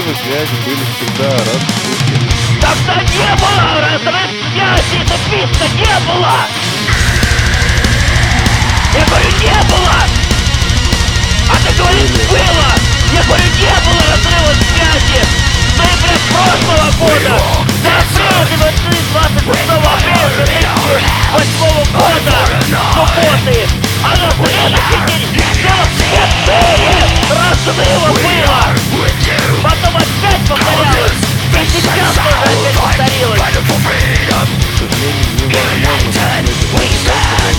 разрывы связи были всегда раз в сутки. Тогда не было разрыв связи, написано не было! Я говорю, не было! А ты говоришь, было! Я говорю, не было разрыва связи! В ноябре прошлого года! До апреля 26 апреля 2008 года! Субботы! А на следующий день целых 4 разрыва было! Потом опять повторялось! И сейчас тоже опять повторилось! К сожалению, невозможно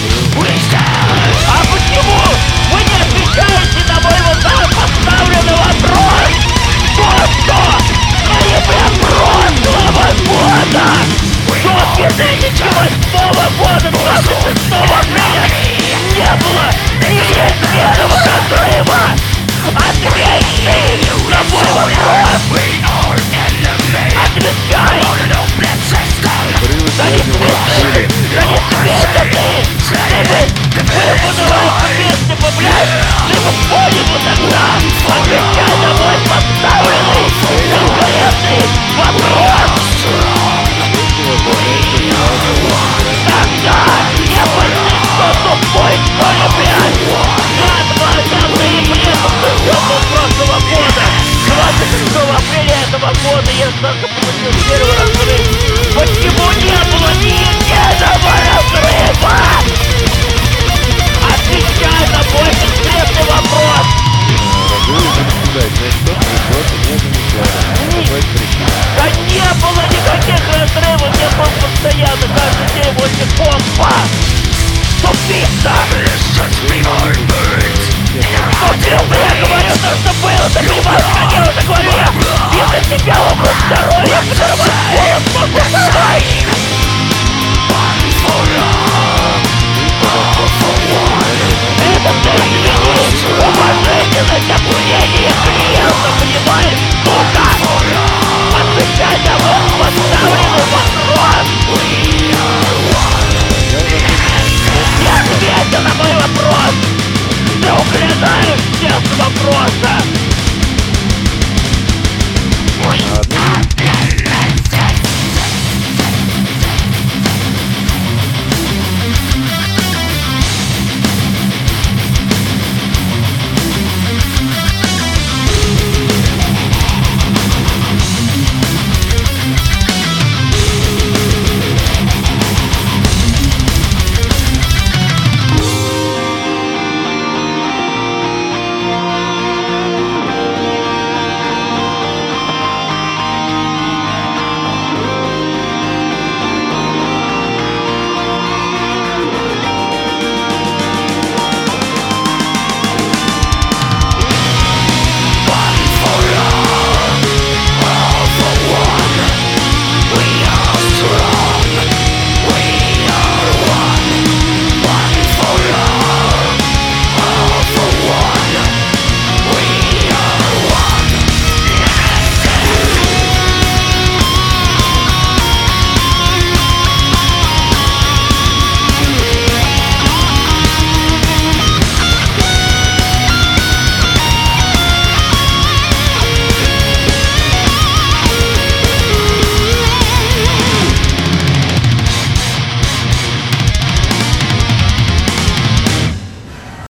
А почему вы не отвечаете на мой поставленный вопрос? Что? Ноября прошлого года! До 2008 года, 26 апреля не было ни единого разрыва! Ответьте на мой вопрос! Отвечай! разрывы Да не связи у вас смейся! были. Да не смейся ты! Вы подавайте песни, блядь! Ты бы понял тогда! Отвечай на мой поставленный конкретный вопрос! Тогда я больше что тупой, что ли, блядь! Я 20 ноября прошлого года! 26 апреля этого года я только получил первый разрыв! Почему не было ни единого разрыва? Отвечай на мой конкретный вопрос! Разрывы были всегда, значит, просто не замечали. Назвать причину. Да не было никаких разрывов, я был постоянно каждый день возле компа! Тупица! Тупил, я говорю, то, что было, ты не можешь, я уже говорю, я из-за тебя вопрос здоровья,